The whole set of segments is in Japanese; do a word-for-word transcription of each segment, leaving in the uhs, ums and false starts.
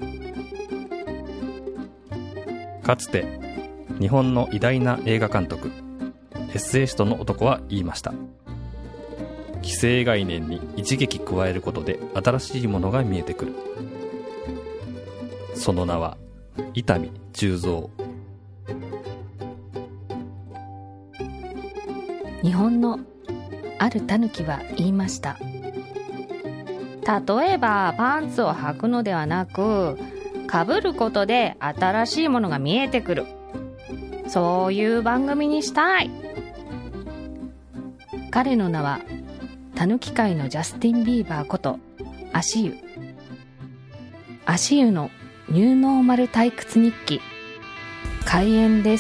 かつて日本の偉大な映画監督エッセイストの男は言いました。既成概念に一撃加えることで新しいものが見えてくる。その名は伊丹十三。 日本のあるタヌキは言いました。例えばパンツを履くのではなく、かぶることで新しいものが見えてくる。そういう番組にしたい。彼の名はタヌキ界のジャスティン・ビーバーこと足湯。足湯のニューノーマル退屈日記開演です。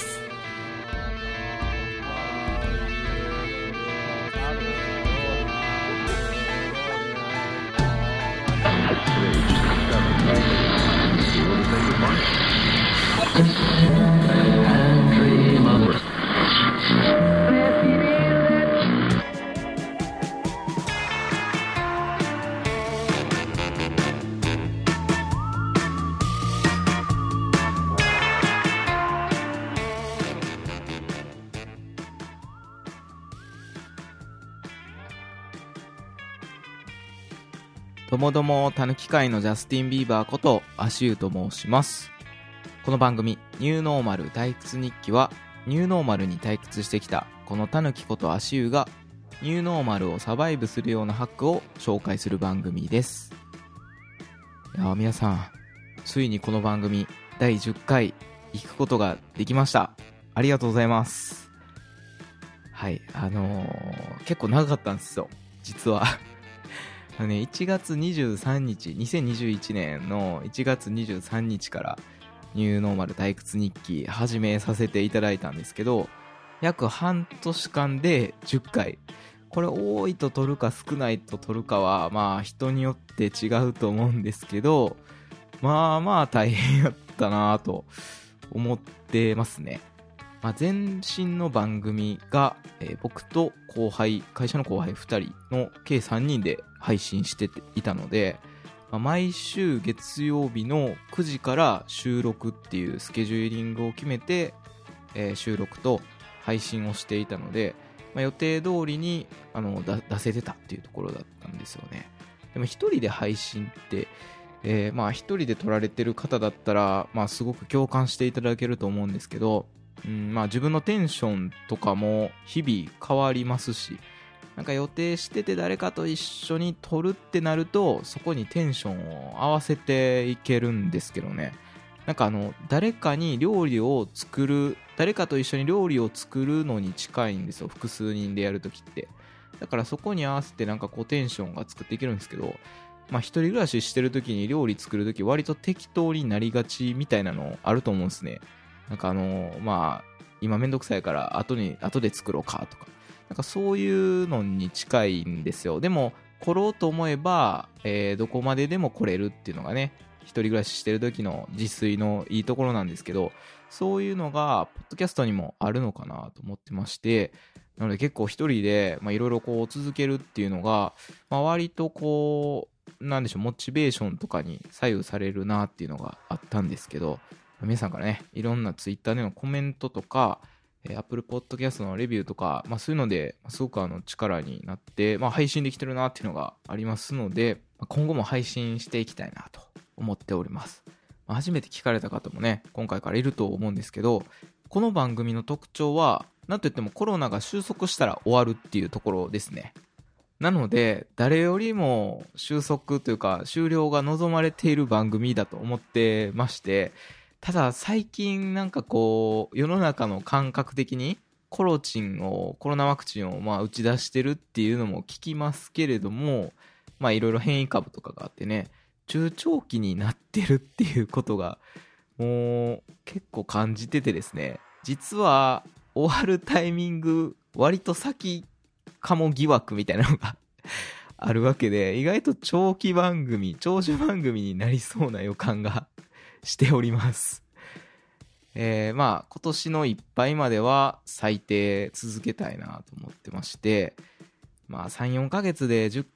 どもどもたぬき界のジャスティン・ビーバーこと足湯と申します。この番組ニューノーマル退屈日記は、ニューノーマルに退屈してきたこのたぬきこと足湯がニューノーマルをサバイブするようなハックを紹介する番組です。いや皆さん、ついにこの番組だいじゅっかい行くことができました。ありがとうございます。はい、あのー、結構長かったんですよ実はあのね、いちがつにじゅうさんにち、にせんにじゅういちねんのいちがつにじゅうさんにちからニューノーマル退屈日記始めさせていただいたんですけど、約半年間でじゅっかい。これ多いと取るか少ないと取るかはまあ人によって違うと思うんですけど、まあまあ大変やったなと思ってますね。まあ、前身の番組が、えー、僕と後輩、会社の後輩ふたりの計さんにんで配信していたので、まあ、毎週月曜日のくじから収録っていうスケジューリングを決めて、えー、収録と配信をしていたので、まあ、予定通りにあのだ出せてたっていうところだったんですよね。でも一人で配信って、えー、まあ一人で撮られてる方だったら、まあ、すごく共感していただけると思うんですけど、うんまあ、自分のテンションとかも日々変わりますし、なんか予定してて誰かと一緒に撮るってなると、そこにテンションを合わせていけるんですけどね。なんかあの誰かに料理を作る誰かと一緒に料理を作るのに近いんですよ、複数人でやるときって。だからそこに合わせてなんかこうテンションが作っていけるんですけど、まあ一人暮らししてるときに料理作るとき割と適当になりがちみたいなのあると思うんですね。なんかあのまあ今めんどくさいから後に後で作ろうかとか、なんかそういうのに近いんですよ。でも来ろうと思えば、えー、どこまででも来れるっていうのがね、一人暮らししてる時の自炊のいいところなんですけど、そういうのがポッドキャストにもあるのかなと思ってまして、なので結構一人でいろいろこう続けるっていうのが、まあ、割とこうなんでしょう、モチベーションとかに左右されるなっていうのがあったんですけど、皆さんからね、いろんなツイッターでのコメントとか、えー、Apple Podcast のレビューとか、まあ、そういうのですごくあの力になって、まあ、配信できてるなっていうのがありますので、今後も配信していきたいなと思っております。まあ、初めて聞かれた方もね、今回からいると思うんですけど、この番組の特徴はなんといってもコロナが収束したら終わるっていうところですね。なので誰よりも収束というか終了が望まれている番組だと思ってまして、ただ最近なんかこう世の中の感覚的にコロチンをコロナワクチンをまあ打ち出してるっていうのも聞きますけれども、まあいろいろ変異株とかがあってね、中長期になってるっていうことがもう結構感じててですね、実は終わるタイミング割と先かも疑惑みたいなのがあるわけで、意外と長期番組長寿番組になりそうな予感がしております。えー、まあ今年のいっぱいまでは最低続けたいなと思ってまして、まあ さん,よん ヶ月でじゅっ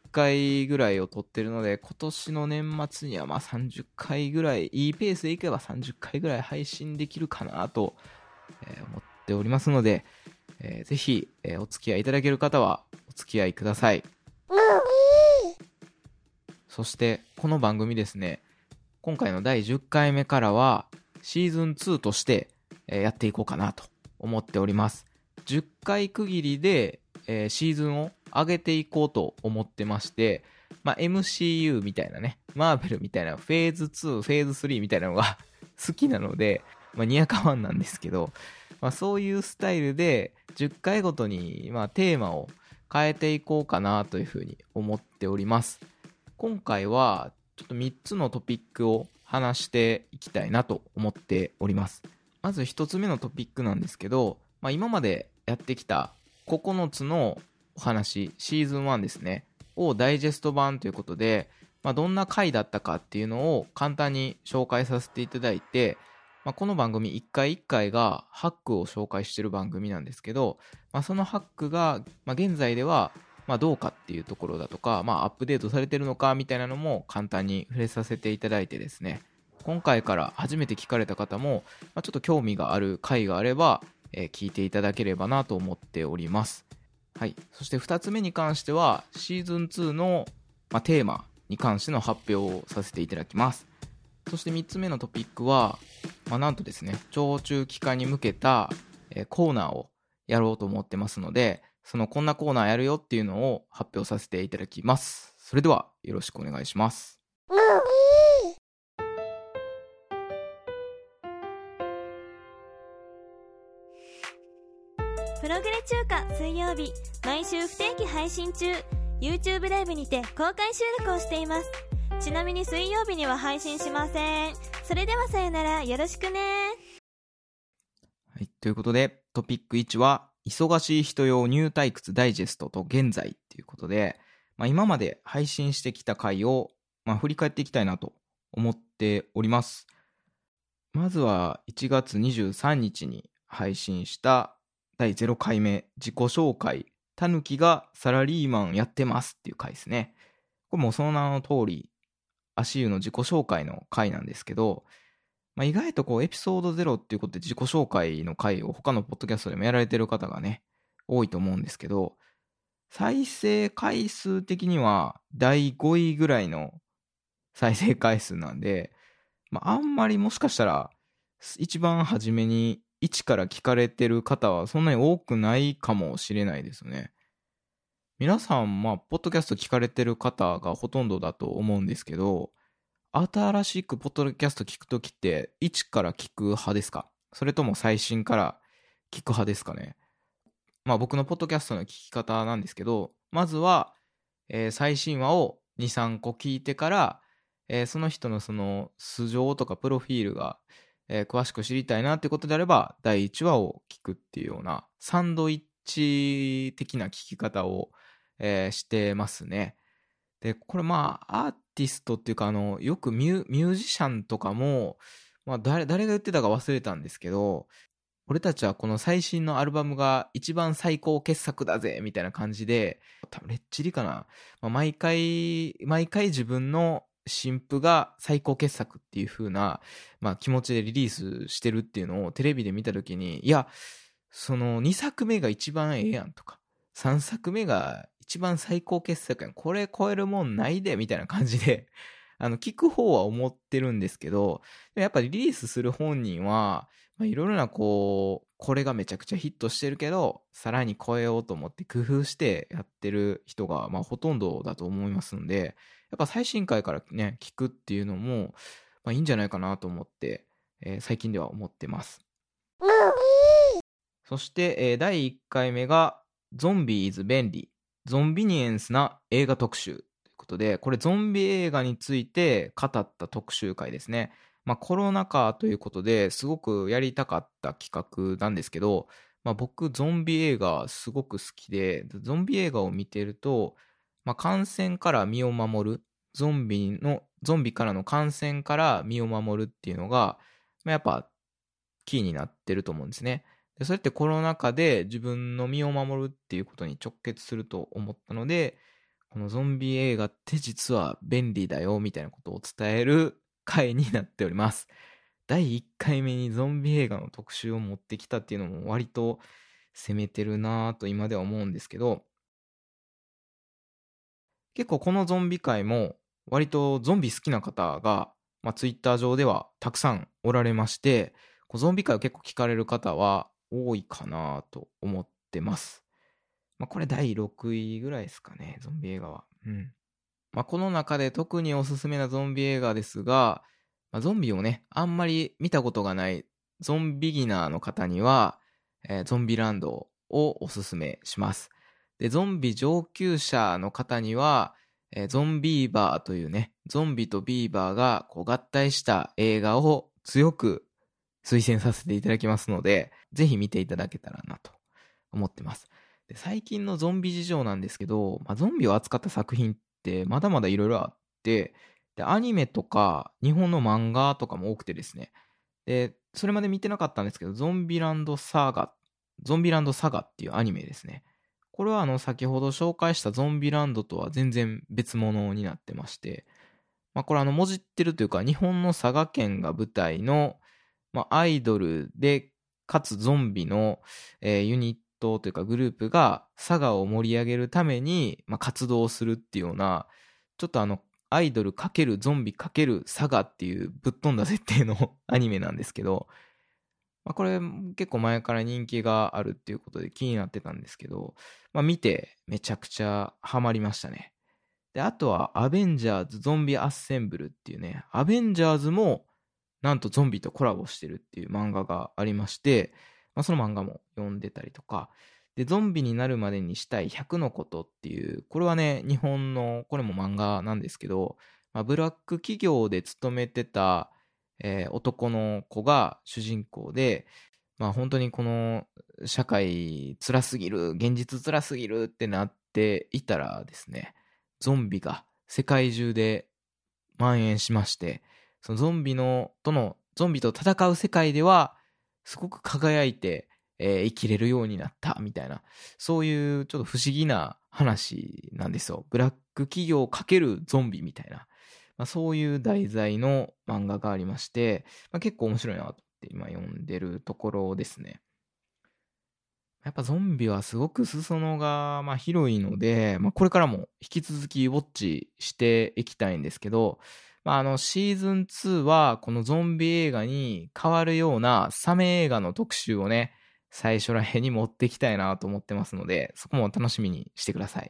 かいぐらいを撮ってるので、今年の年末にはまあさんじゅっかいぐらい、いいペースでいけばさんじゅっかいぐらい配信できるかなと、えー思っておりますので、えーぜひ、えーお付き合いいただける方はお付き合いください。そしてこの番組ですね、今回のだいじゅっかいめからはシーズンツーとしてえーやっていこうかなと思っております。じゅっかい区切りで、えーシーズンを上げていこうと思ってまして、まあ、エムシーユー みたいなね、マーベルみたいなフェーズツー、フェーズスリーみたいなのが好きなので、まあ、にやかまんなんですけど、まあ、そういうスタイルでじゅっかいごとに、まあ、テーマを変えていこうかなというふうに思っております。今回はちょっとみっつのトピックを話していきたいなと思っております。まずひとつめのトピックなんですけど、まあ、今までやってきたここのつのお話、シーズンワンですね、をダイジェスト版ということで、まあ、どんな回だったかっていうのを簡単に紹介させていただいて、まあ、この番組いっかいいっかいがハックを紹介している番組なんですけど、まあ、そのハックが、まあ、現在ではまあどうかっていうところだとか、まあ、アップデートされてるのかみたいなのも簡単に触れさせていただいてですね、今回から初めて聞かれた方も、まあ、ちょっと興味がある回があれば、えー聞いていただければなと思っております。はい、そしてふたつめに関してはシーズンツーの、まあ、テーマに関しての発表をさせていただきます。そしてみっつめのトピックは、まあ、なんとですね、長中期間に向けた、えーコーナーをやろうと思ってますので、そのこんなコーナーやるよっていうのを発表させていただきます。それではよろしくお願いします。 プログレ中華水曜日、毎週不定期配信中。 YouTube ライブにて公開収録をしています。ちなみに水曜日には配信しません。それではさよなら、よろしくね。 はい、ということでトピックいちは忙しい人用ニュー退屈ダイジェストと現在ということで、まあ、今まで配信してきた回を、まあ、振り返っていきたいなと思っております。まずはいちがつにじゅうさんにちに配信しただいゼロかいめ自己紹介、たぬきがサラリーマンやってますっていう回ですね。これもその名の通り足湯の自己紹介の回なんですけど、まあ、意外とこうエピソードゼロっていうことで自己紹介の回を他のポッドキャストでもやられてる方がね多いと思うんですけど、再生回数的にはだいごいぐらいの再生回数なんで、まあ、あんまりもしかしたら一番初めに一から聞かれてる方はそんなに多くないかもしれないですね。皆さん、まあ、ポッドキャスト聞かれてる方がほとんどだと思うんですけど、新しくポッドキャスト聞くときって一から聞く派ですか？それとも最新から聞く派ですかね？まあ僕のポッドキャストの聞き方なんですけど、まずは、えー最新話をに、さんこ聞いてから、えーその人のその素性とかプロフィールが、えー詳しく知りたいなってことであればだいいちわを聞くっていうようなサンドイッチ的な聞き方を、えーしてますね。でこれまあアーティストっていうか、あのよくミュミュージシャンとかも、まあ、誰, 誰が言ってたか忘れたんですけど、俺たちはこの最新のアルバムが一番最高傑作だぜみたいな感じで、多分レッチリかな、まあ、毎回毎回自分の新譜が最高傑作っていう風な、まあ、気持ちでリリースしてるっていうのをテレビで見た時に、いやそのにさくめが一番ええやんとか、さんさくめが一番最高傑作やん、これ超えるもんないでみたいな感じであの聞く方は思ってるんですけど、やっぱりリリースする本人は、まあ、いろいろなこうこれがめちゃくちゃヒットしてるけどさらに超えようと思って工夫してやってる人が、まあ、ほとんどだと思いますんで、やっぱ最新回からね聞くっていうのも、まあ、いいんじゃないかなと思って、えー最近では思ってます。そして、えーだいいっかいめがゾンビーズ便利ゾンビニエンスな映画特集ということで、これゾンビ映画について語った特集会ですね。まあコロナ禍ということですごくやりたかった企画なんですけど、まあ、僕ゾンビ映画すごく好きで、ゾンビ映画を見てると、まあ、感染から身を守る、ゾンビのゾンビからの感染から身を守るっていうのが、まあ、やっぱキーになってると思うんですね。でそれってコロナ禍で自分の身を守るっていうことに直結すると思ったので、 このゾンビ映画って実は便利だよみたいなことを伝える回になっております。だいいっかいめにゾンビ映画の特集を持ってきたっていうのも割と攻めてるなぁと今では思うんですけど、結構このゾンビ界も割とゾンビ好きな方が、まあ、ツイッター上ではたくさんおられまして、こうゾンビ界を結構聞かれる方は多いかなと思ってます。まあ、これだいろくいぐらいですかね、ゾンビ映画は。うん。まあ、この中で特におすすめなゾンビ映画ですが、まあ、ゾンビをね、あんまり見たことがないゾンビギナーの方には、えー、ゾンビランドをおすすめします。で、ゾンビ上級者の方には、えー、ゾンビーバーというね、ゾンビとビーバーがこう合体した映画を強く推薦させていただきますので、ぜひ見ていただけたらなと思ってます。で、最近のゾンビ事情なんですけど、まあ、ゾンビを扱った作品ってまだまだいろいろあって、で、アニメとか日本の漫画とかも多くてですね。で、それまで見てなかったんですけど、ゾンビランドサガ、ゾンビランドサガっていうアニメですね。これはあの先ほど紹介したゾンビランドとは全然別物になってまして、まあこれあのもじってるというか、日本の佐賀県が舞台の、まあ、アイドルでかつゾンビの、えー、ユニットというかグループが佐賀を盛り上げるために、まあ、活動するっていうような、ちょっとあのアイドル×ゾンビ×佐賀っていうぶっ飛んだ設定のアニメなんですけど、まあ、これ結構前から人気があるっていうことで気になってたんですけど、まあ、見てめちゃくちゃハマりましたね。で、あとはアベンジャーズゾンビアッセンブルっていうね、アベンジャーズもなんとゾンビとコラボしてるっていう漫画がありまして、まあ、その漫画も読んでたりとか、で、ゾンビになるまでにしたいひゃくのことっていう、これはね、日本の、これも漫画なんですけど、まあ、ブラック企業で勤めてた、えー、男の子が主人公で、まあ本当にこの社会辛すぎる、現実辛すぎるってなっていたらですね、ゾンビが世界中で蔓延しまして、そのゾンビの、との、ゾンビと戦う世界では、すごく輝いて、えー、生きれるようになったみたいな、そういうちょっと不思議な話なんですよ。ブラック企業×ゾンビみたいな、まあ、そういう題材の漫画がありまして、まあ、結構面白いなと思って今読んでるところですね。やっぱゾンビはすごく裾野がまあ広いので、まあ、これからも引き続きウォッチしていきたいんですけど、まあ、あのシーズンツーはこのゾンビ映画に変わるようなサメ映画の特集をね、最初らへんに持っていきたいなと思ってますので、そこも楽しみにしてください。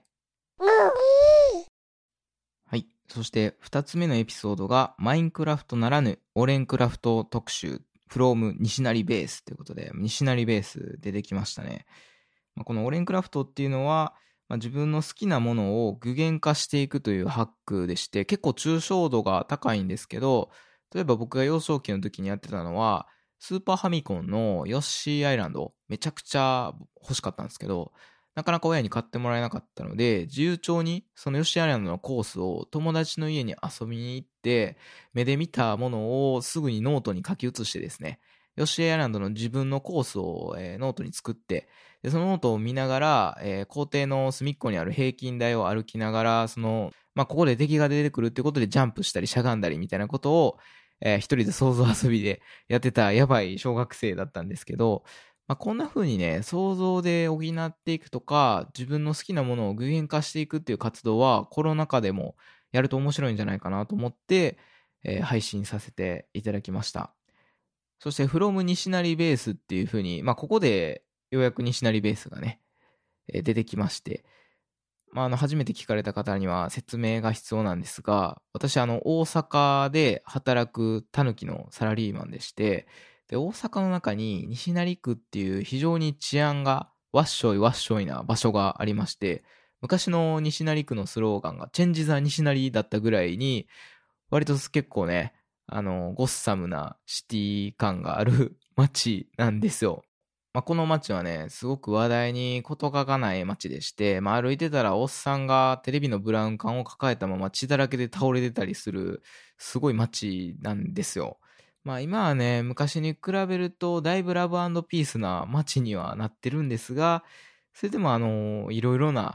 はい。そしてふたつめのエピソードがマインクラフトならぬオレンクラフト特集 from 西成ベースということで、西成ベース出てきましたね。まあ、このオレンクラフトっていうのは、まあ、自分の好きなものを具現化していくというハックでして、結構抽象度が高いんですけど、例えば僕が幼少期の時にやってたのは、スーパーファミコンのヨッシーアイランド、めちゃくちゃ欲しかったんですけど、なかなか親に買ってもらえなかったので、自由帳にそのヨッシーアイランドのコースを友達の家に遊びに行って、目で見たものをすぐにノートに書き写してですね、ヨッシーアイランドの自分のコースを、えー、ノートに作って、でそのノートを見ながら、えー、校庭の隅っこにある平均台を歩きながら、その、まあ、ここで敵が出てくるってことでジャンプしたりしゃがんだりみたいなことを、えー、一人で想像遊びでやってたやばい小学生だったんですけど、まあ、こんな風にね、想像で補っていくとか、自分の好きなものを具現化していくっていう活動はコロナ禍でもやると面白いんじゃないかなと思って、えー、配信させていただきました。そして from 西成ベースっていう風に、まあ、ここでようやく西成ベースがね、えー、出てきまして、まあ、あの初めて聞かれた方には説明が必要なんですが、私あの大阪で働くタヌキのサラリーマンでして、で大阪の中に西成区っていう非常に治安がわっしょいわっしょいな場所がありまして、昔の西成区のスローガンがチェンジザ西成だったぐらいに、割と結構ね、あのゴッサムなシティ感がある街なんですよ。まあ、この街はね、すごく話題に事欠かない街でして、まあ、歩いてたらおっさんがテレビのブラウン管を抱えたまま血だらけで倒れてたりするすごい街なんですよ。まあ今はね、昔に比べるとだいぶラブ&ピースな街にはなってるんですが、それでもあのいろいろな、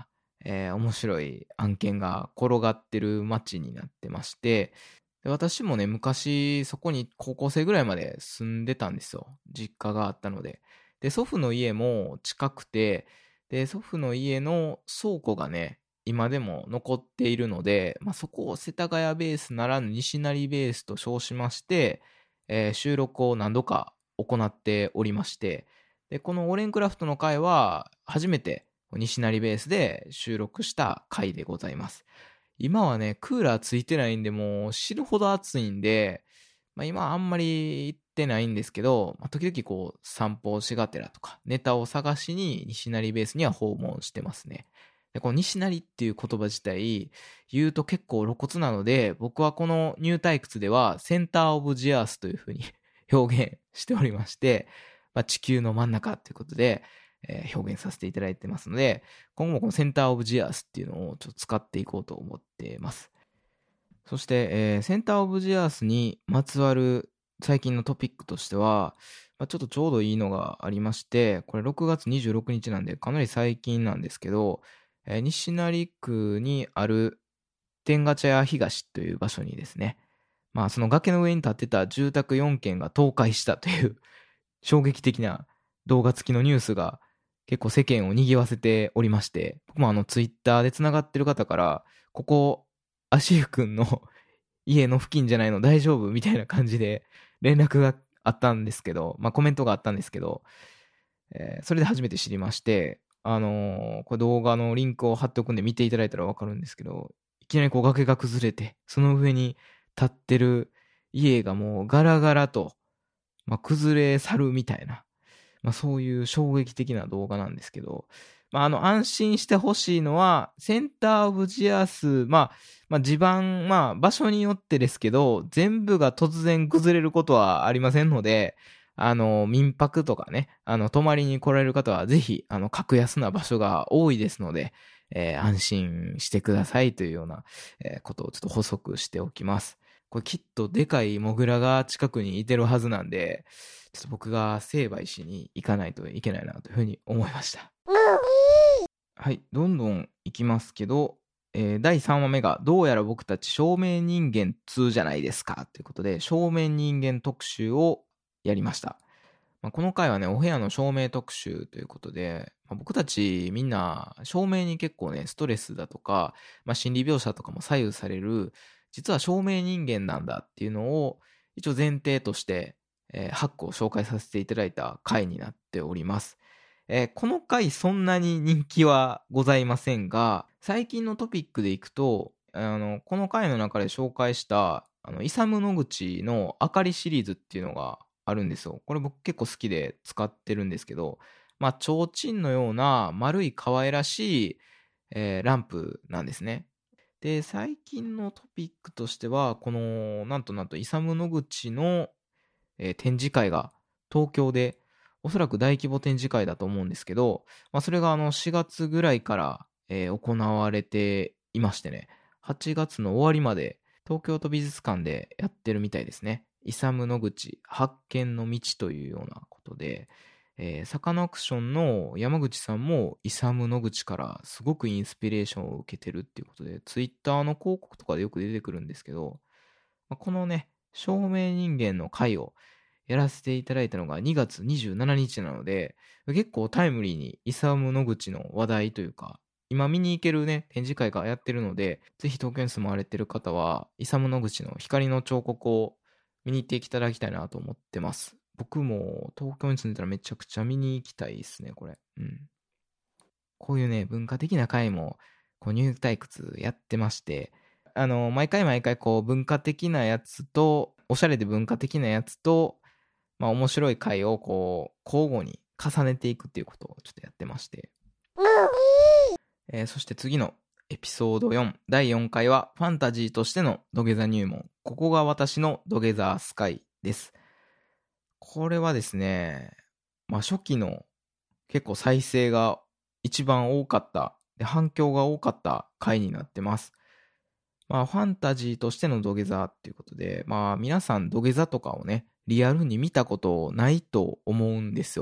えー面白い案件が転がってる街になってまして、で私もね、昔そこに高校生ぐらいまで住んでたんですよ。実家があったので。で、祖父の家も近くて、で、祖父の家の倉庫がね、今でも残っているので、まあ、そこを世田谷ベースならぬ西成ベースと称しまして、えー収録を何度か行っておりまして、で、このオレンクラフトの回は初めて西成ベースで収録した回でございます。今はね、クーラーついてないんで、もう死ぬほど暑いんで、まあ、今あんまり行ってないんですけど、まあ、時々こう散歩しがてらとか、ネタを探しに西成ベースには訪問してますね。で、この西成っていう言葉自体、言うと結構露骨なので、僕はこのニュー退屈ではセンターオブジアースという風に表現しておりまして、まあ、地球の真ん中ということで、えー表現させていただいてますので、今後もこのセンターオブジアースっていうのをちょっと使っていこうと思っています。そして、えーセンターオブジアースにまつわる最近のトピックとしては、まあ、ちょっとちょうどいいのがありまして、これろくがつにじゅうろくにちなんでかなり最近なんですけど、えー西成区にある天下茶屋東という場所にですね、まあその崖の上に建ってた住宅よんけんが倒壊したという衝撃的な動画付きのニュースが結構世間を賑わせておりまして、僕もあのツイッターで繋がってる方から、ここ、足湯くんの家の付近じゃないの大丈夫みたいな感じで連絡があったんですけど、まあコメントがあったんですけど、えーそれで初めて知りまして、あのーこれ動画のリンクを貼っておくんで見ていただいたらわかるんですけど、いきなりこう崖が崩れて、その上に立ってる家がもうガラガラと、まあ、崩れ去るみたいな、まあ、そういう衝撃的な動画なんですけど、まあ、あの、安心してほしいのは、センターオブジアース、まあ、まあ、地盤、まあ、場所によってですけど、全部が突然崩れることはありませんので、あの、民泊とかね、あの、泊まりに来られる方は、ぜひ、あの、格安な場所が多いですので、えー安心してくださいというような、えーことをちょっと補足しておきます。これきっとでかいモグラが近くにいてるはずなんで、ちょっと僕が成敗しに行かないといけないなというふうに思いました。はい、どんどん行きますけど、えーだいさんわめがどうやら僕たち照明人間にじゃないですかということで、照明人間特集をやりました。まあ、この回はね、お部屋の照明特集ということで、まあ、僕たちみんな照明に結構ね、ストレスだとか、まあ、心理描写とかも左右される、実は照明人間なんだっていうのを一応前提として、えー、はっこ紹介させていただいた回になっております。えーこの回そんなに人気はございませんが、最近のトピックでいくと、あの、この回の中で紹介した、あの、イサム・ノグチの明かりシリーズっていうのがあるんですよ。これ僕結構好きで使ってるんですけど、まあ、提灯のような丸い可愛らしい、えーランプなんですね。で、最近のトピックとしては、この、なんとなんと、イサム・ノグチの、えー展示会が東京で、おそらく大規模展示会だと思うんですけど、まあ、それがあのしがつぐらいから、えー行われていましてね、はちがつの終わりまで東京都美術館でやってるみたいですね。イサム・ノグチ発見の道というようなことで、えーサカナクションの山口さんもイサム・ノグチからすごくインスピレーションを受けてるっていうことで、ツイッターの広告とかでよく出てくるんですけど、まあこのね、照明人間の回をやらせていただいたのがにがつにじゅうしちにちなので、結構タイムリーにイサム・ノグチの話題というか、今見に行けるね、展示会がやってるので、ぜひ東京に住まわれてる方は、イサム・ノグチの光の彫刻を見に行っていただきたいなと思ってます。僕も東京に住んでたらめちゃくちゃ見に行きたいですね、これ。うん。こういうね、文化的な回も、こう、ニュー退屈やってまして、あの、毎回毎回、こう、文化的なやつと、おしゃれで文化的なやつと、まあ、面白い回を、こう、交互に重ねていくっていうことをちょっとやってまして。えーそして次のエピソードよん、だいよんかいは、ファンタジーとしての土下座入門。ここが私の土下座スカイです。これはですね、まあ、初期の結構再生が一番多かった、で反響が多かった回になってます。まあ、ファンタジーとしての土下座っていうことで、まあ、皆さん土下座とかをね、リアルに見たことないと思うんですよ。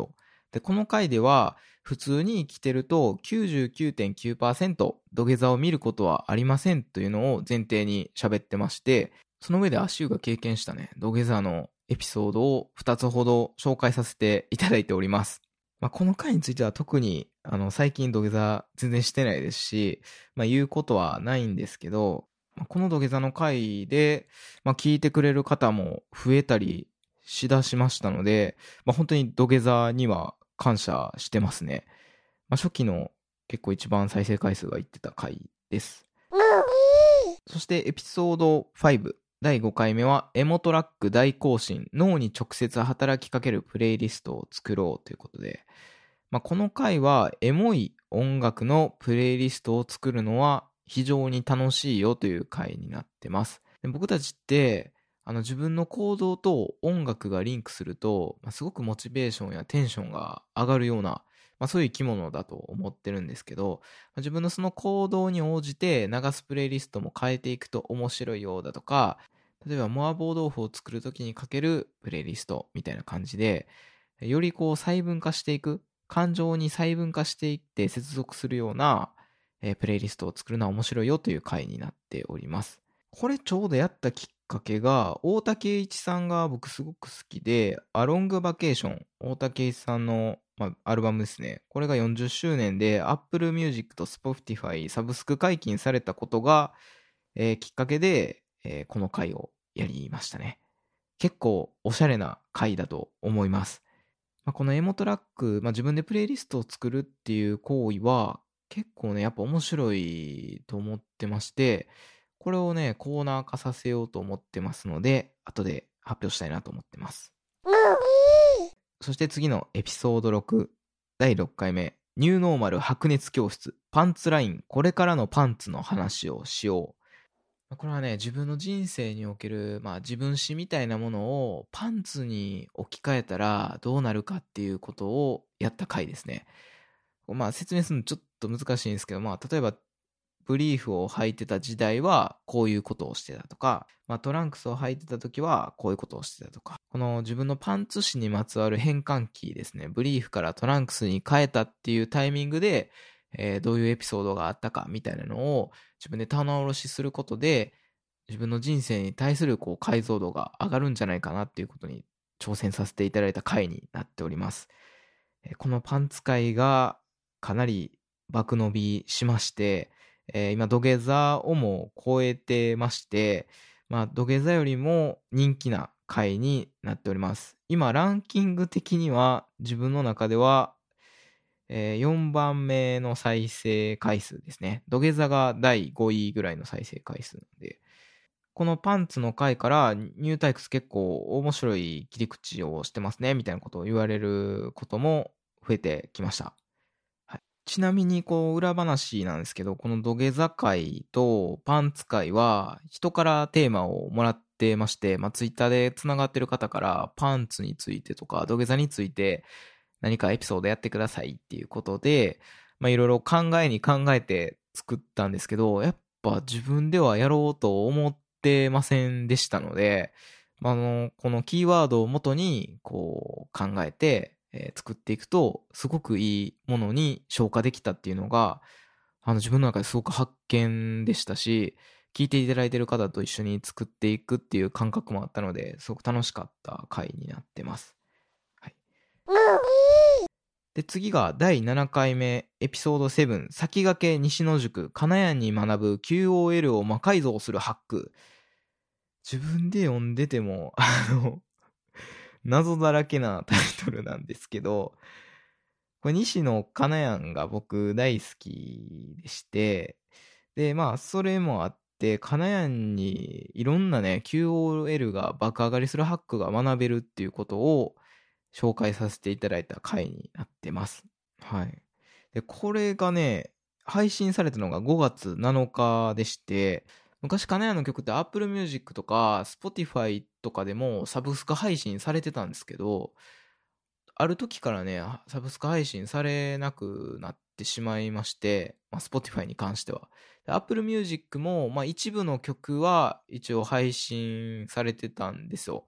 で、この回では、普通に生きてると きゅうじゅうきゅうてんきゅうパーセント 土下座を見ることはありませんというのを前提に喋ってまして、その上でアシューが経験したね、土下座のエピソードをふたつほど紹介させていただいております。まあ、この回については特にあの最近土下座全然してないですし、まあ、言うことはないんですけど、まあ、この土下座の回で、まあ、聞いてくれる方も増えたりしだしましたので、まあ、本当に土下座には感謝してますね。まあ、初期の結構一番再生回数がいってた回です。そしてエピソードご、だいごかいめはエモトラック大行進、脳に直接働きかけるプレイリストを作ろうということで、まあ、この回はエモい音楽のプレイリストを作るのは非常に楽しいよという回になってます。で、僕たちってあの自分の行動と音楽がリンクすると、まあ、すごくモチベーションやテンションが上がるような、まあ、そういう生き物だと思ってるんですけど、まあ、自分のその行動に応じて流すプレイリストも変えていくと面白いようだとか、例えばモアボー豆腐を作るときにかけるプレイリストみたいな感じで、よりこう細分化していく、感情に細分化していって接続するような、えー、プレイリストを作るのは面白いよという回になっております。これちょうどやったきっかけが、大竹栄一さんが僕すごく好きで、アロングバケーション、大竹栄一さんの、まあ、アルバムですね。これがよんじゅっしゅうねんで Apple Music と Spotify サブスク解禁されたことが、えー、きっかけで、えー、この回をやりましたね。結構おしゃれな回だと思います。まあ、このエモトラック、まあ、自分でプレイリストを作るっていう行為は結構ね、やっぱ面白いと思ってまして、これをね、コーナー化させようと思ってますので、後で発表したいなと思ってます。そして次のエピソードろく、だいろっかいめ、ニューノーマル白熱教室、パンツライン、これからのパンツの話をしよう。これはね、自分の人生における、まあ、自分史みたいなものをパンツに置き換えたらどうなるかっていうことをやった回ですね。まあ、説明するのちょっと難しいんですけど、まあ、例えばブリーフを履いてた時代はこういうことをしてたとか、まあ、トランクスを履いてた時はこういうことをしてたとか、この自分のパンツ史にまつわる変換期ですね、ブリーフからトランクスに変えたっていうタイミングで、えー、どういうエピソードがあったかみたいなのを自分で棚卸しすることで、自分の人生に対するこう解像度が上がるんじゃないかなっていうことに挑戦させていただいた回になっております。えー、このパンツ回がかなり爆伸びしまして、えー、今土下座をも超えてまして、まあ土下座よりも人気な回になっております。今ランキング的には自分の中では、えー、よんばんめの再生回数ですね。土下座がだいごいぐらいの再生回数なので、このパンツの回からニュータイクス結構面白い切り口をしてますねみたいなことを言われることも増えてきました。はい、ちなみにこう裏話なんですけど、この土下座回とパンツ回は人からテーマをもらってまして、まあ、ツイッターでつながってる方からパンツについてとか土下座について何かエピソードやってくださいっていうことで、まあいろいろ考えに考えて作ったんですけど、やっぱ自分ではやろうと思ってませんでしたので、あの、このキーワードを元にこう考えて、えー、作っていくと、すごくいいものに消化できたっていうのが、あの自分の中ですごく発見でしたし、聞いていただいている方と一緒に作っていくっていう感覚もあったので、すごく楽しかった回になってます。はい。で、次がだいななかいめ、エピソードなな、先駆け西野塾、金谷に学ぶ キューオーエル を魔改造するハック。自分で読んでても、あの、謎だらけなタイトルなんですけど、これ西野金谷が僕大好きでして、で、まあ、それもあって、金谷にいろんなね、キューオーエル が爆上がりするハックが学べるっていうことを紹介させていただいた回になってます。はい。で、これがね、配信されたのがごがつなのかでして、昔金谷の曲って Apple Music とか Spotify とかでもサブスク配信されてたんですけど、ある時からね、サブスク配信されなくなってしまいまして、まあ、Spotify に関しては。Apple Music も、まあ、一部の曲は一応配信されてたんですよ。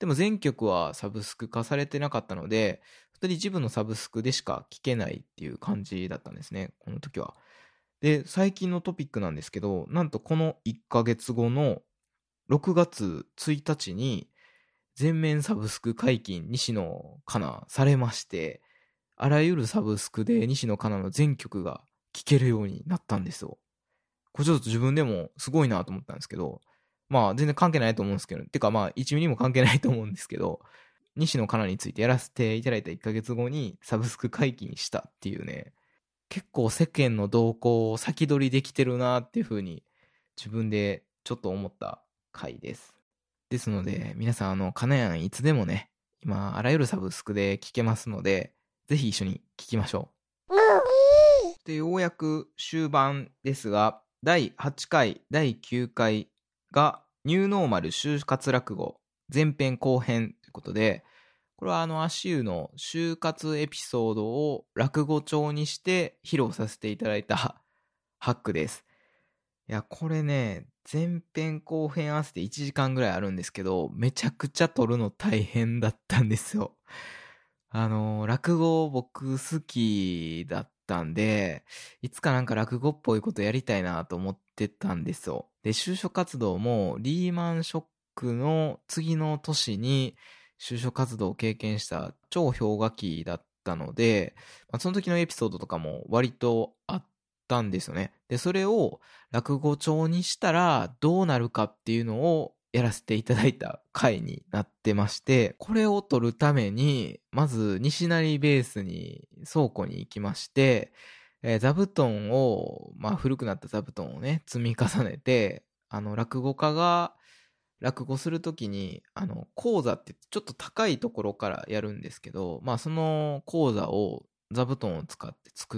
でも全曲はサブスク化されてなかったので、本当に一部のサブスクでしか聴けないっていう感じだったんですね、この時は。で、最近のトピックなんですけど、なんとこのいっかげつごのろくがつついたちに全面サブスク解禁、西野カナされまして、あらゆるサブスクで西野カナの全曲が聴けるようになったんですよ。これちょっと自分でもすごいなと思ったんですけど、まあ全然関係ないと思うんですけど、てかまあいちミリも関係ないと思うんですけど、西野カナについてやらせていただいたいっかげつごにサブスク解禁したっていうね、結構世間の動向を先取りできてるなっていう風に自分でちょっと思った回です。ですので皆さんあのカナヤンいつでもね、今あらゆるサブスクで聴けますので、ぜひ一緒に聴きましょう。でようやく終盤ですが、だいはちかいだいきゅうかいがニューノーマル就活落語前編後編ということで、これはあの足湯の就活エピソードを落語調にして披露させていただいたハックです。いやこれね、前編後編合わせていちじかんぐらいあるんですけど、めちゃくちゃ撮るの大変だったんですよ。あの落語僕好きだったんで、いつかなんか落語っぽいことやりたいなと思ってたんですよ。で就職活動もリーマンショックの次の年に就職活動を経験した超氷河期だったので、まあ、その時のエピソードとかも割とあったんですよね。でそれを落語調にしたらどうなるかっていうのをやらせていただいた回になってまして、これを撮るためにまず西成ベースに倉庫に行きまして、えー、座布団を、まあ古くなった座布団をね積み重ねて、あの落語家が落語するときにあの講座ってちょっと高いところからやるんですけど、まあその講座を座布団を使って作って、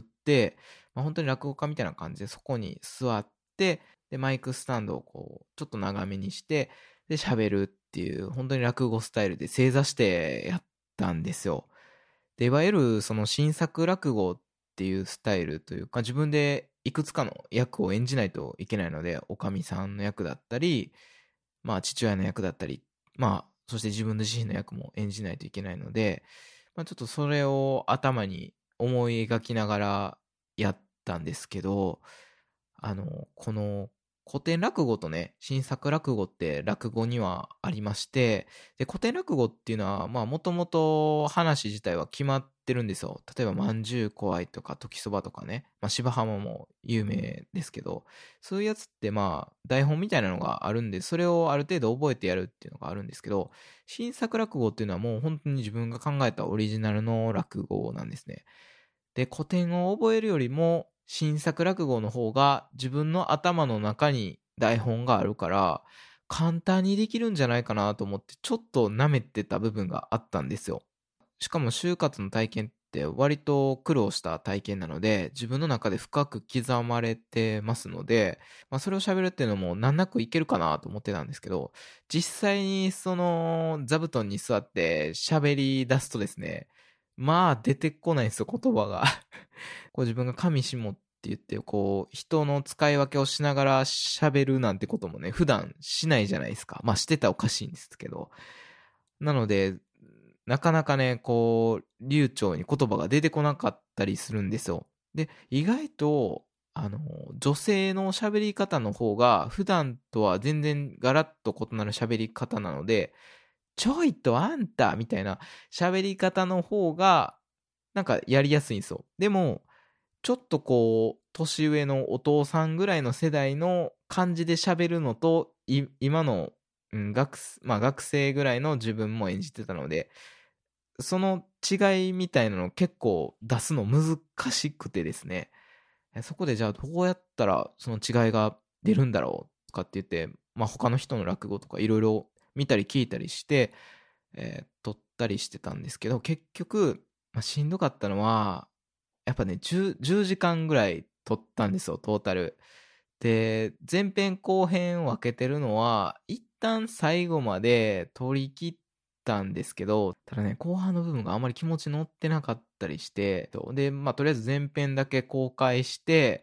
まあ、本当に落語家みたいな感じでそこに座って、でマイクスタンドをこうちょっと長めにしてで喋るっていう本当に落語スタイルで正座してやったんですよ。でいわゆるその新作落語っていうスタイルというか、自分でいくつかの役を演じないといけないので、おかみさんの役だったり、まあ父親の役だったり、まあそして自分自身の役も演じないといけないので、まあ、ちょっとそれを頭に思い描きながらやったんですけど、あのこの古典落語とね新作落語って落語にはありまして、で古典落語っていうのはまあもともと話自体は決まってるんですよ。例えばまんじゅう怖いとか時そばとかね、まあ、芝浜も有名ですけど、そういうやつってまあ台本みたいなのがあるんで、それをある程度覚えてやるっていうのがあるんですけど、新作落語っていうのはもう本当に自分が考えたオリジナルの落語なんですね。で古典を覚えるよりも新作落語の方が自分の頭の中に台本があるから簡単にできるんじゃないかなと思ってちょっと舐めてた部分があったんですよ。しかも就活の体験って割と苦労した体験なので自分の中で深く刻まれてますので、まあ、それを喋るっていうのも難なくいけるかなと思ってたんですけど、実際にその座布団に座って喋り出すとですね、まあ出てこないんですよ、言葉がこう自分が上下って言ってこう人の使い分けをしながら喋るなんてこともね普段しないじゃないですか。まあしてたらおかしいんですけど、なのでなかなかねこう流暢に言葉が出てこなかったりするんですよ。で意外とあの女性の喋り方の方が普段とは全然ガラッと異なる喋り方なので、ちょいとあんたみたいな喋り方の方がなんかやりやすいんですよ。でもちょっとこう年上のお父さんぐらいの世代の感じで喋るのとい今の、うん 学, まあ、学生ぐらいの自分も演じてたので、その違いみたいなの結構出すの難しくてですね、そこでじゃあどうやったらその違いが出るんだろうとかって言って、まあ、他の人の落語とかいろいろ見たり聞いたりして、えー、撮ったりしてたんですけど、結局、まあ、しんどかったのはやっぱね 10, 10時間ぐらい撮ったんですよトータルで。前編後編分けてるのは一旦最後まで撮り切ったんですけど、ただね後半の部分があんまり気持ち乗ってなかったりして、でまあとりあえず前編だけ公開して、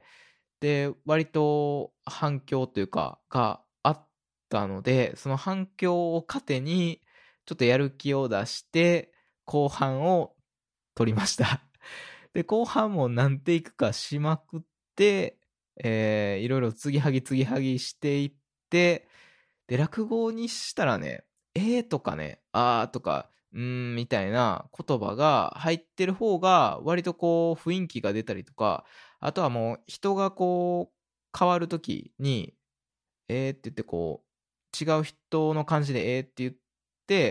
で割と反響というかがあったので、その反響を糧にちょっとやる気を出して後半を撮りましたで後半も何テイクかしまくって、えー、いろいろ継ぎはぎ継ぎはぎしていって、で落語にしたらね、えーとかね、あーとかうーんみたいな言葉が入ってる方が割とこう雰囲気が出たりとか、あとはもう人がこう変わるときにえーって言ってこう違う人の感じでえーって言って、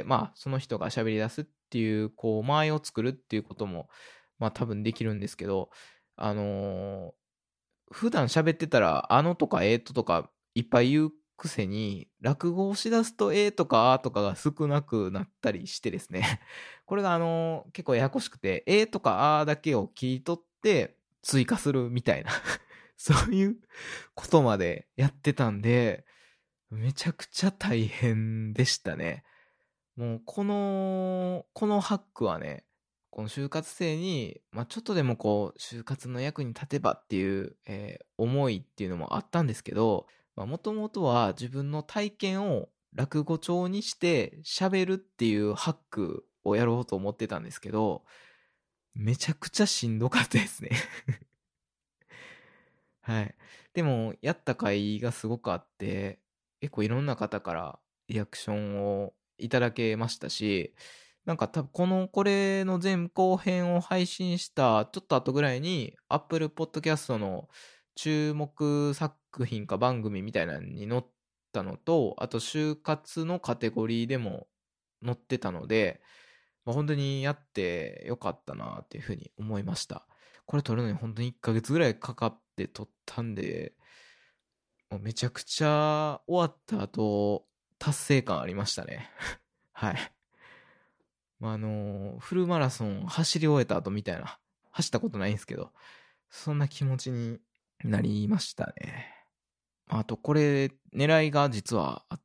まあその人が喋り出すっていうこう間合いを作るっていうこともまあ多分できるんですけど、あのー、普段喋ってたらあのとかえーととかいっぱい言うくせに落語をしだすとえーとかあとかが少なくなったりしてですねこれがあのー、結構ややこしくてえーとかあだけを切り取って追加するみたいなそういうことまでやってたんで、めちゃくちゃ大変でしたね。もうこの、このハックはね、この就活生に、まあ、ちょっとでもこう、就活の役に立てばっていう、えー、思いっていうのもあったんですけど、もともとは自分の体験を落語調にして喋るっていうハックをやろうと思ってたんですけど、めちゃくちゃしんどかったですねはい。でも、やった甲斐がすごくあって、結構いろんな方からリアクションをいただけましたし、なんか多分この、これの前後編を配信したちょっと後ぐらいに、Apple Podcast の注目作品か番組みたいなのに載ったのと、あと就活のカテゴリーでも載ってたので、まあ、本当にやってよかったなっていうふうに思いました。これ撮るのに本当にいっかげつぐらいかかって撮ったんで、もうめちゃくちゃ終わった後、達成感ありましたね。はい。まあ、あの、フルマラソン走り終えた後みたいな、走ったことないんですけど、そんな気持ちになりましたね。あと、これ、狙いが実はあって、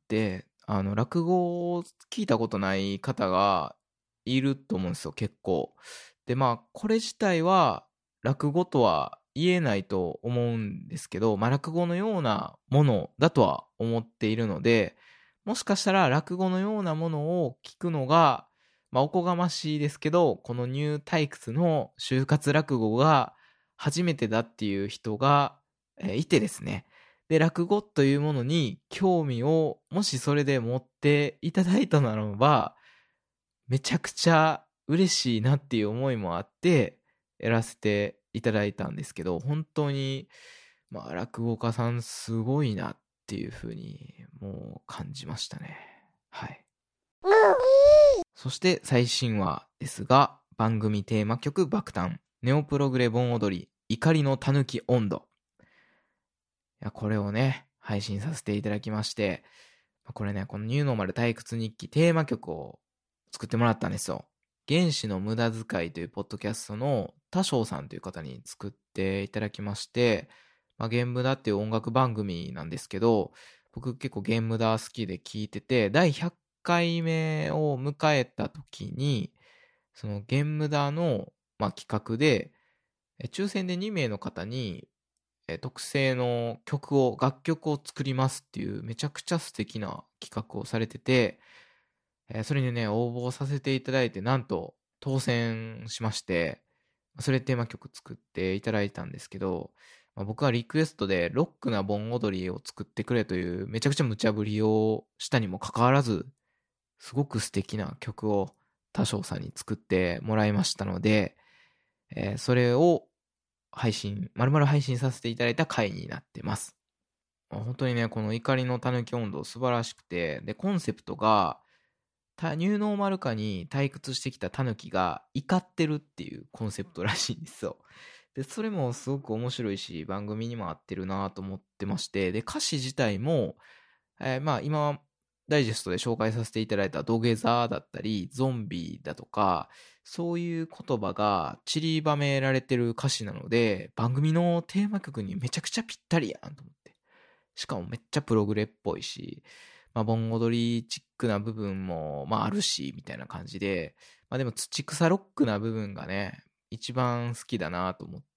あの、落語を聞いたことない方がいると思うんですよ、結構。で、まあ、これ自体は、落語とは言えないと思うんですけど、まあ、落語のようなものだとは思っているので、もしかしたら落語のようなものを聞くのが、まあ、おこがましいですけど、このニュー退屈の就活落語が初めてだっていう人がいてですね。で、落語というものに興味をもしそれで持っていただいたならば、めちゃくちゃ嬉しいなっていう思いもあって、やらせていただいたんですけど、本当に、まあ、落語家さんすごいなっていう風にもう感じましたね。はい。そして最新話ですが、番組テーマ曲爆誕、ネオプログレ盆踊り、怒りのたぬき音頭。いや、これをね、配信させていただきまして、これね、このニューノーマル退屈日記テーマ曲を作ってもらったんですよ。原始の無駄遣いというポッドキャストの多少さんという方に作っていただきまして、まあ、ゲンムダっていう音楽番組なんですけど、僕結構ゲンムダ好きで聞いてて、だいひゃっかいめを迎えた時に、そのゲンムダの、まあ、企画で、抽選でにめいの方に、特製の曲を、楽曲を作りますっていうめちゃくちゃ素敵な企画をされてて、それにね、応募させていただいて、なんと当選しまして、それテーマ曲作っていただいたんですけど、まあ、僕はリクエストでロックな盆踊りを作ってくれというめちゃくちゃ無茶ぶりをしたにもかかわらず、すごく素敵な曲を多少さんに作ってもらいましたので、えー、それを配信、丸々配信させていただいた回になってます。本当にね、この怒りのたぬき音頭素晴らしくて、で、コンセプトが、ニューノーマル化に退屈してきたタヌキが怒ってるっていうコンセプトらしいんですよ。で、それもすごく面白いし、番組にも合ってるなと思ってまして、で、歌詞自体も、えー、まあ今、ダイジェストで紹介させていただいた土下座だったり、ゾンビだとか、そういう言葉が散りばめられてる歌詞なので、番組のテーマ曲にめちゃくちゃぴったりやんと思って。しかもめっちゃプログレっぽいし、まあ、盆踊りチックな部分も、まあ、あるし、みたいな感じで、まあでも土草ロックな部分がね、一番好きだなと思って、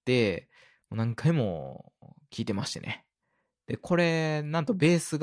もう何回も聴いてましてね。で、これ、なんとベースが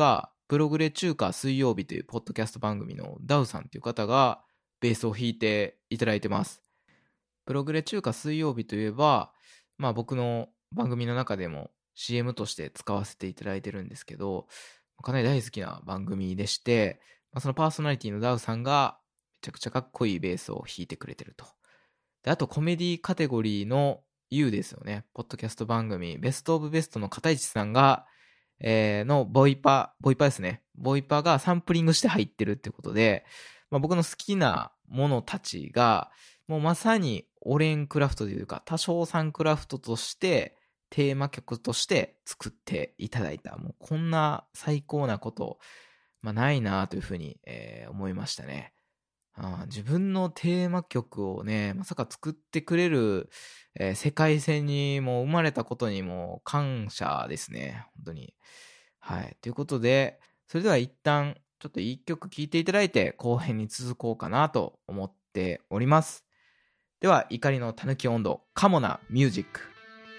プログレ中華水曜日というポッドキャスト番組のダウさんという方がベースを弾いていただいてます。プログレ中華水曜日といえば、まあ僕の番組の中でも シーエム として使わせていただいてるんですけど、かなり大好きな番組でして、まあ、そのパーソナリティのダウさんがめちゃくちゃかっこいいベースを弾いてくれてると。で、あとコメディカテゴリーの ユー ですよね。ポッドキャスト番組ベストオブベストの片市さんが、えー、のボイパ、ボイパですね。ボイパがサンプリングして入ってるってことで、まあ、僕の好きなものたちがもうまさにオレンクラフトというか多少さんクラフトとしてテーマ曲として作っていただいた。もうこんな最高なこと、まあ、ないなというふうに、えー、思いましたね。あ、自分のテーマ曲をね、まさか作ってくれる、えー、世界線にもう生まれたことにも感謝ですね。本当に。はい。ということで、それでは一旦ちょっと一曲聴いていただいて後編に続こうかなと思っております。では、怒りのたぬき音頭、カモなミュージック。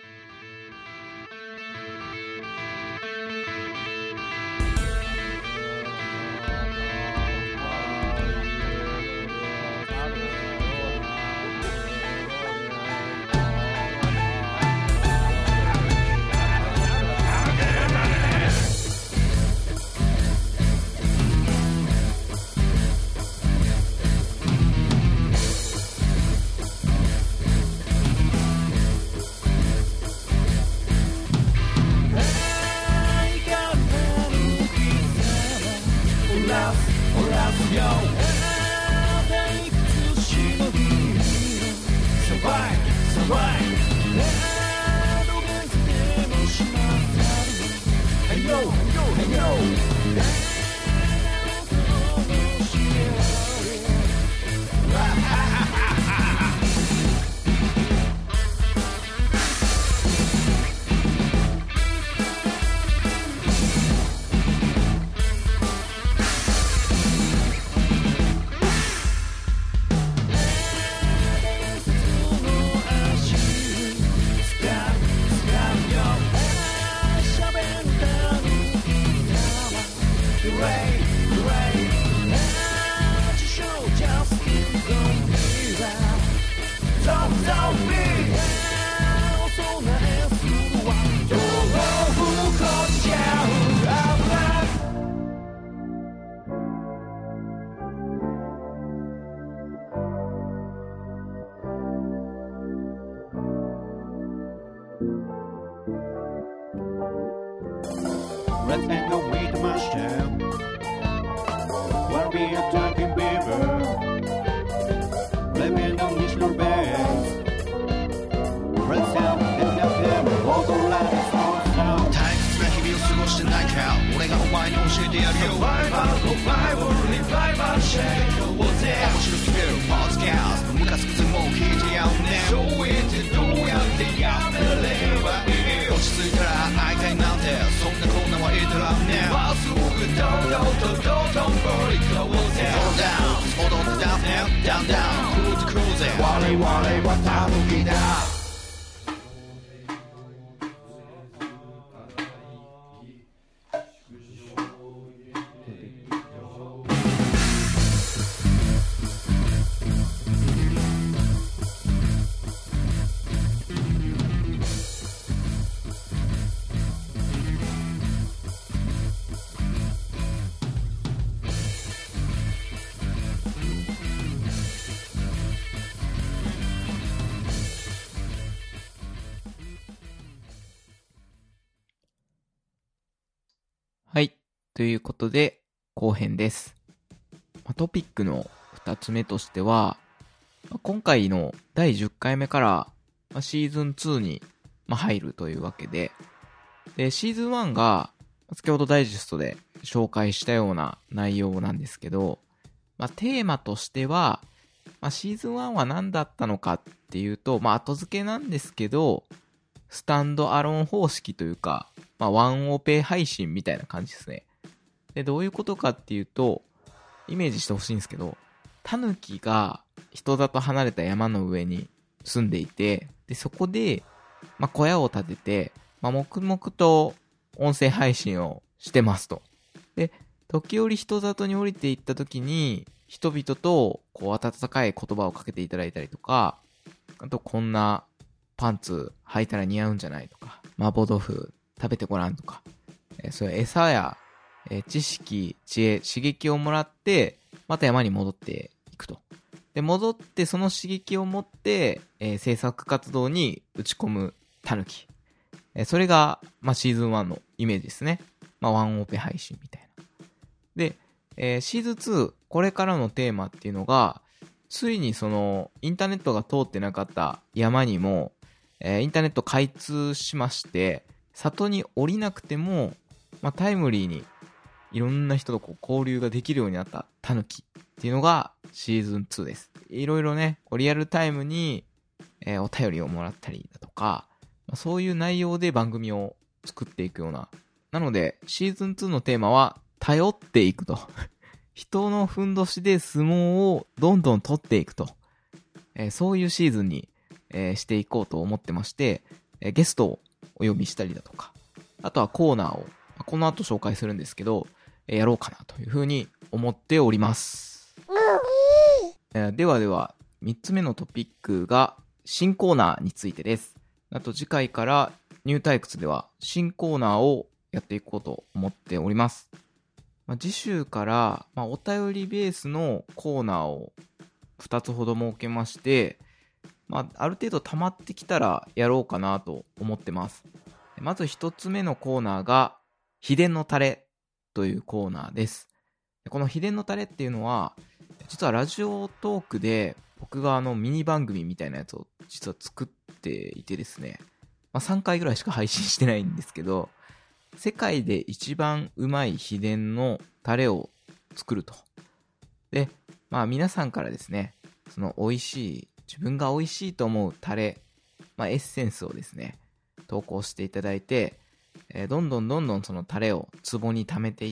Let's make our way to my shell. Wanna be a talking beaver. Living on national base. Let's have it up there. All the lights on sound. 退屈な日々を過ごしてないか。俺がお前に教えてやるよ。Survival, survival, revival, shake. 面白すぎるポッドキャスト。ムカつくつも聞いてやんね。そう言ってどうやってやめればいい。落ち着いたら会いたいなんてそんなこんなは言ってらんねえ。まっすぐ堂々と道頓堀行こうぜ。Slow down 踊ってダンスね。ダウンダウンクルーズクルーズ我々はタヌキだ。 はい。ということで、後編です。トピックの二つ目としては、今回のだいじゅっかいめからシーズンツーに入るというわけで、で、シーズンワンが先ほどダイジェストで紹介したような内容なんですけど、まあ、テーマとしては、まあ、シーズンワンは何だったのかっていうと、まあ、後付けなんですけど、スタンドアローン方式というか、まあ、ワンオペ配信みたいな感じですね。で、どういうことかっていうと、イメージしてほしいんですけど、タヌキが人里離れた山の上に住んでいて、で、そこで、まあ、小屋を建てて、まあ、黙々と音声配信をしてますと。 で、時折人里に降りていった時に、人々とこう温かい言葉をかけていただいたりとか、あとこんなパンツ履いたら似合うんじゃないとか、麻婆豆腐食べてごらんとか、えー、そういう餌や、えー、知識、知恵、刺激をもらって、また山に戻っていくと。で、戻ってその刺激を持って、えー、制作活動に打ち込むタヌキ。えー、それが、まあ、シーズンワンのイメージですね。まあ、ワンオペ配信みたいな。で、えー、シーズンツー、これからのテーマっていうのが、ついにその、インターネットが通ってなかった山にも、えー、インターネット開通しまして、里に降りなくても、まあ、タイムリーにいろんな人とこう交流ができるようになったタヌキっていうのがシーズンツーです。いろいろね、リアルタイムに、えー、お便りをもらったりだとか、まあ、そういう内容で番組を作っていくような。なので、シーズンツーのテーマは、頼っていくと。人のふんどしで相撲をどんどん取っていくと。えー、そういうシーズンに、えー、していこうと思ってまして、えー、ゲストをお呼びしたりだとか、あとはコーナーを、この後紹介するんですけど、えー、やろうかなというふうに思っております。えー、ではでは、みっつめのトピックが新コーナーについてです。あと次回からニュー退屈では新コーナーをやっていこうと思っております。まあ、次週から、まあ、お便りベースのコーナーをふたつほど設けまして、まあ、ある程度溜まってきたらやろうかなと思ってます。まずひとつめのコーナーが秘伝のタレというコーナーです。この秘伝のタレっていうのは、実はラジオトークで僕があのミニ番組みたいなやつを実は作っていてですね、まあ、さんかいぐらいしか配信してないんですけど、世界で一番うまい秘伝のタレを作ると。で、まあ皆さんからですね、その美味しい、自分が美味しいと思うタレ、まあエッセンスをですね、投稿していただいて、えー、どんどんどんどんそのタレを壺に溜めていって、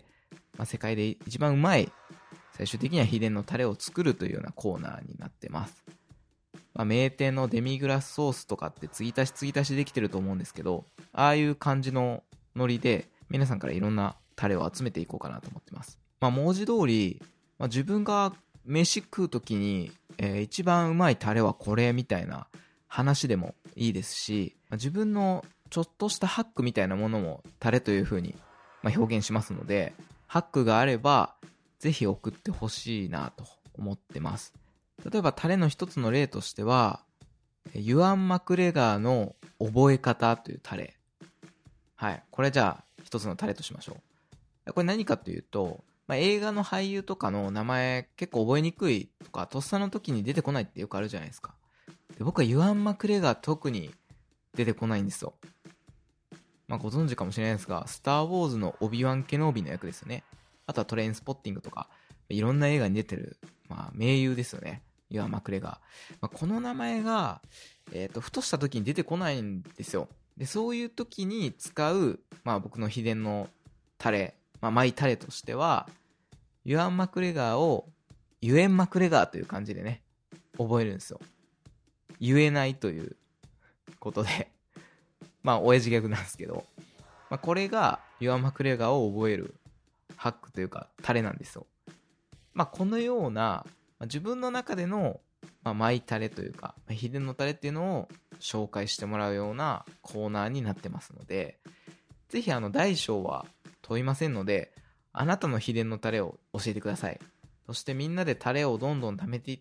まあ、世界で一番うまい、最終的には秘伝のタレを作るというようなコーナーになってます。まあ、名店のデミグラスソースとかって継ぎ足し継ぎ足しできてると思うんですけど、ああいう感じのノリで皆さんからいろんなタレを集めていこうかなと思ってます。まあ文字通り、まあ、自分が飯食うときに、えー、一番うまいタレはこれみたいな話でもいいですし、まあ、自分のちょっとしたハックみたいなものもタレという風に、まあ、表現しますので、ハックがあればぜひ送ってほしいなと思ってます。例えばタレの一つの例としては、ユアン・マクレガーの覚え方というタレ。はい。これじゃあ一つのタレとしましょう。これ何かというと、まあ、映画の俳優とかの名前結構覚えにくいとか、とっさの時に出てこないってよくあるじゃないですか。で、僕はユアン・マクレガー特に出てこないんですよ。まあご存知かもしれないですが、スター・ウォーズのオビワン・ケノービの役ですよね。あとはトレインスポッティングとか、いろんな映画に出てる、まあ名優ですよね。ユアン・マクレガー。まあ、この名前が、えっと、ふとした時に出てこないんですよ。で、そういう時に使う、まあ僕の秘伝のタレ、まあマイタレとしては、ユアン・マクレガーをユエン・マクレガーという感じでね、覚えるんですよ。言えないということで、まあ親父ギャグなんですけど、まあこれがユアン・マクレガーを覚えるハックというかタレなんですよ。まあこのような、まあ、自分の中での、まあ、マイタレというか、まあ、秘伝のタレっていうのを紹介してもらうようなコーナーになってますので、ぜひあの大小は問いませんので、あなたの秘伝のタレを教えてください。そしてみんなでタレをどんどん貯めていって、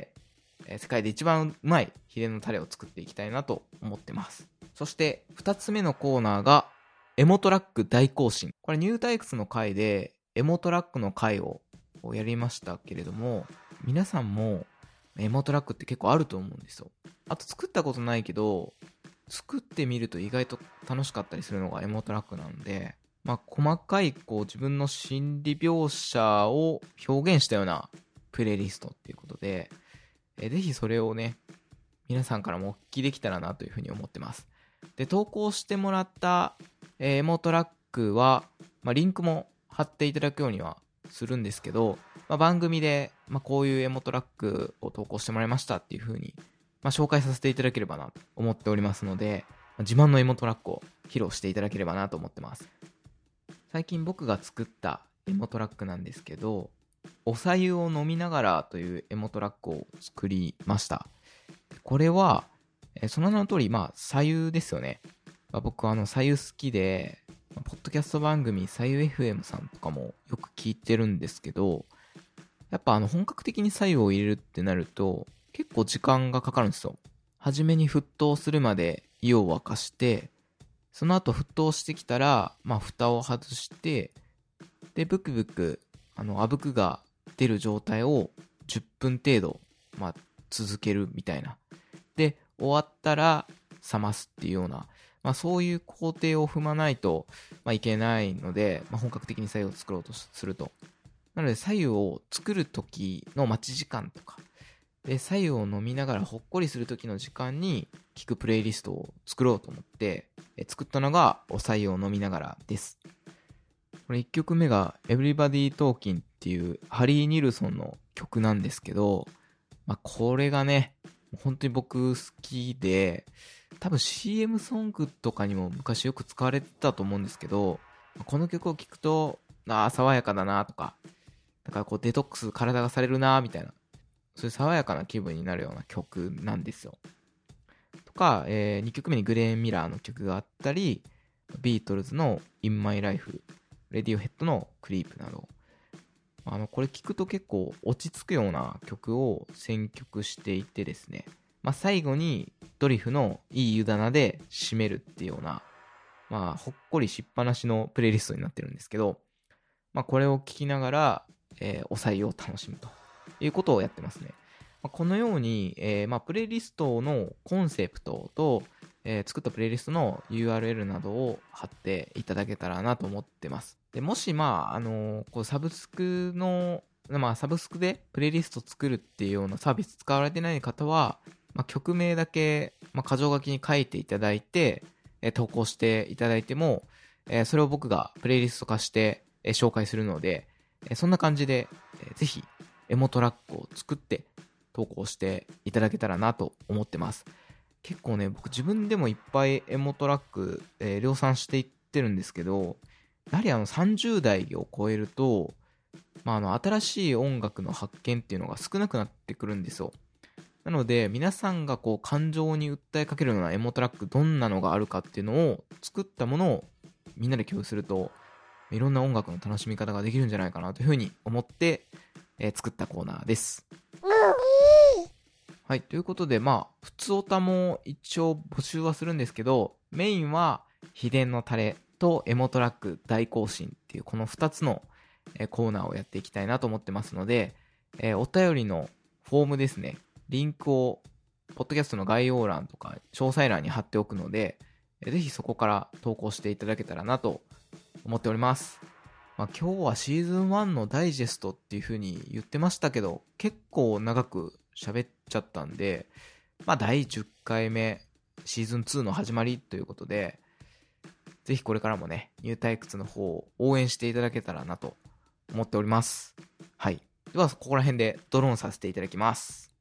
えー、世界で一番うまい秘伝のタレを作っていきたいなと思ってます。そして二つ目のコーナーがエモトラック大行進。これニュー退屈の回でエモトラックの回をやりましたけれども、皆さんもエモトラックって結構あると思うんですよ。あと作ったことないけど、作ってみると意外と楽しかったりするのがエモトラックなので、まあ細かいこう自分の心理描写を表現したようなプレイリストっていうことで、えぜひそれをね、皆さんからもお聞きできたらなというふうに思ってます。で、投稿してもらったエモトラックは、まあ、リンクも貼っていただくようにはするんですけど、まあ、番組で、まあ、こういうエモトラックを投稿してもらいましたっていう風に、まあ、紹介させていただければなと思っておりますので、まあ、自慢のエモトラックを披露していただければなと思ってます。 最近僕が作ったエモトラックなんですけど、お白湯を飲みながらというエモトラックを作りました。これは、えーその名の通り、まあ、白湯ですよね。まあ、僕はあの、白湯好きで、まあポッドキャスト番組、白湯 エフエム さんとかもよく聞いてるんですけど、やっぱあの、本格的に白湯を入れるってなると、結構時間がかかるんですよ。初めに沸騰するまで湯を沸かして、その後沸騰してきたら、まあ、蓋を外して、で、ブクブク、あの、あぶくが出る状態をじゅっぷん程度、まあ、続けるみたいな。で、終わったら冷ますっていうような、まあ、そういう工程を踏まないと、まあ、いけないので、まあ、本格的に白湯を作ろうとすると。なので、白湯を作る時の待ち時間とか、で、白湯を飲みながらほっこりする時の時間に聴くプレイリストを作ろうと思って、え作ったのがお白湯を飲みながらです。これいっきょくめが Everybody Talking っていうハリー・ニルソンの曲なんですけど、まあ、これがね、本当に僕好きで、多分 シーエム ソングとかにも昔よく使われてたと思うんですけど、この曲を聴くと、ああ、爽やかだなとか、だからこうデトックス体がされるなみたいな、そういう爽やかな気分になるような曲なんですよ。とか、えー、にきょくめにグレーン・ミラーの曲があったり、ビートルズの In My Life、レディオヘッドのクリープなど、あのこれ聞くと結構落ち着くような曲を選曲していてですね、まあ、最後にドリフのいい湯棚で締めるっていうような、まあ、ほっこりしっぱなしのプレイリストになってるんですけど、まあ、これを聞きながら、えー、お白湯を楽しむということをやってますね。まあ、このように、えーまあ、プレイリストのコンセプトと、えー作ったプレイリストの ユーアールエル などを貼っていただけたらなと思ってます。でもし、まあ、あのーこうサブスクの、まあ、サブスクでプレイリスト作るっていうようなサービス使われてない方は、まあ、曲名だけ、まあ、箇条書きに書いていただいて、えー投稿していただいても、えーそれを僕がプレイリスト化して、えー紹介するので、えーそんな感じで、えーぜひエモトラックを作って投稿していただけたらなと思ってます。結構ね、僕自分でもいっぱいエモトラック、えー量産していってるんですけど、やはりあのさんじゅう代を超えると、まあ、あの新しい音楽の発見っていうのが少なくなってくるんですよ。なので皆さんがこう感情に訴えかけるようなエモトラック、どんなのがあるかっていうのを作ったものをみんなで共有すると、いろんな音楽の楽しみ方ができるんじゃないかなというふうに思って、えー作ったコーナーです。はい、ということで、まあ、普通オタも一応募集はするんですけど、メインは秘伝のタレとエモトラック大行進っていうこのふたつのえーコーナーをやっていきたいなと思ってますので、えーお便りのフォームですね、リンクをポッドキャストの概要欄とか詳細欄に貼っておくので、えーぜひそこから投稿していただけたらなと思っております。まあ、今日はシーズンワンのダイジェストっていう風に言ってましたけど、結構長く喋っちゃったんで、まあ、だいじゅっかいめシーズンツーの始まりということで、ぜひこれからもね、ニュー退屈の方を応援していただけたらなと思っております。はい。では、ここら辺でドローンさせていただきます。